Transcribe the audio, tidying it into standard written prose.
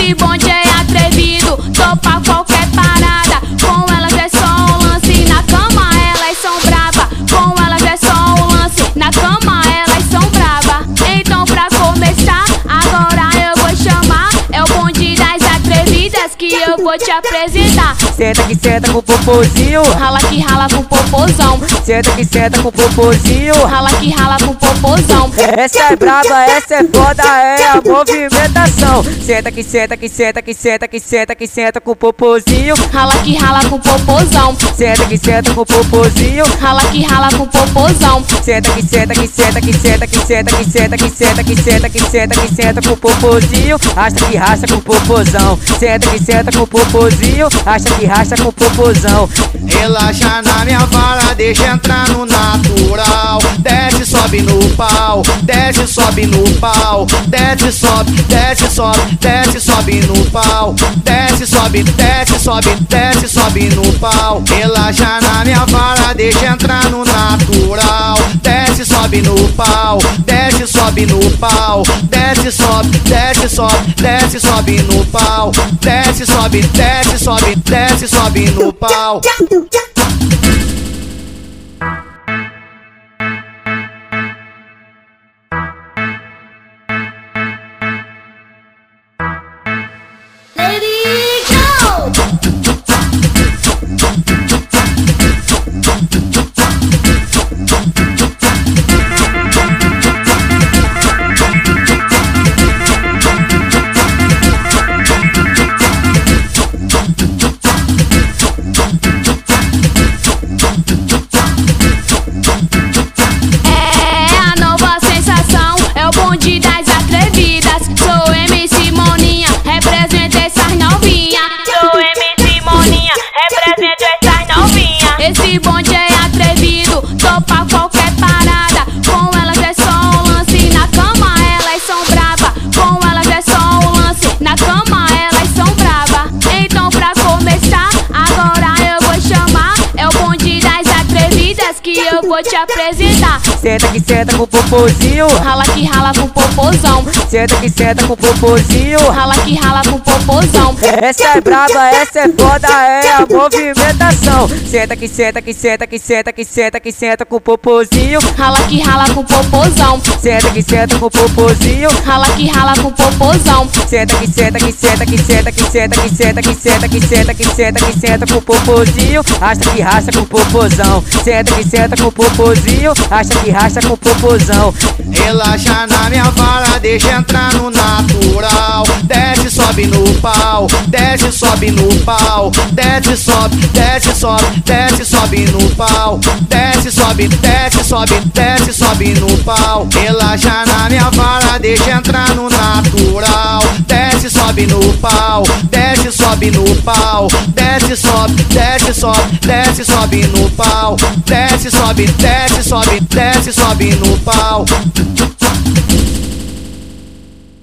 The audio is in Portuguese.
Esse bonde é atrevido, topa qualquer parada. Com elas é só um lance, na cama elas são braba. Com elas é só um lance, na cama elas são braba. Então pra começar, agora eu vou chamar. É o bonde das atrevidas que eu vou te apresentar. Senta que senta com o popozinho, rala que rala com o popozão. senta que senta com o popozinho, Rala que rala com o popozão. essa é braba, essa é foda, é a movimentação. Senta que senta que senta que senta que senta que senta com o popozinho, Rala que rala com o popozão. senta que senta com o popozinho, Rala que rala com o popozão. senta que senta que senta que senta que senta que senta que senta que senta que senta que senta com o popozinho, acha que racha com o popozão. Senta que senta com o popozinho, acha que racha com o popozão. Relaxa na minha vara, deixa entrar no natural. Desce, sobe no pau, desce, sobe no pau. Desce, sobe, desce, sobe, desce, sobe no pau. Desce, sobe, desce, sobe, desce, sobe no pau. Relaxa na minha vara, deixa entrar no natural. Desce, sobe no pau, desce, sobe no pau. Desce, sobe, desce, sobe, desce, sobe no pau. Desce, sobe, desce, sobe, desce, sobe no pau. Esse bonde é atrevido, topa qualquer parada. Com elas é só um lance, na cama elas são braba. Com elas é só um lance, na cama elas são braba. Então pra começar, agora eu vou chamar. É o bonde das atrevidas que eu vou te apresentar. Senta que senta com o popozinho, Rala que rala com o popozão. senta que senta com o popozinho, Rala que rala com o popozão. essa é braba, essa é foda, é a movimentação. Senta que senta que senta que senta que senta que senta com o popozinho, Rala que rala com o popozão. senta que senta com o popozinho, Rala que rala com o popozão. senta que senta que senta que senta que senta que senta que senta que senta que senta que senta com o popozinho, acha que racha com o popozão. Senta que senta com o popozinho, acha que racha com o popozão. Relaxa na minha vara, deixa entrar no natural. Desce, sobe no pau, desce, sobe no pau. Desce, sobe, desce, sobe, desce, sobe no pau. Desce, sobe, desce, sobe, desce, sobe no pau. Relaxa na minha vara, deixa entrar no natural. Desce, sobe no pau, desce, sobe no pau. Desce, sobe, desce, sobe, desce, sobe no pau. Desce, sobe, desce, sobe, desce, sobe no pau.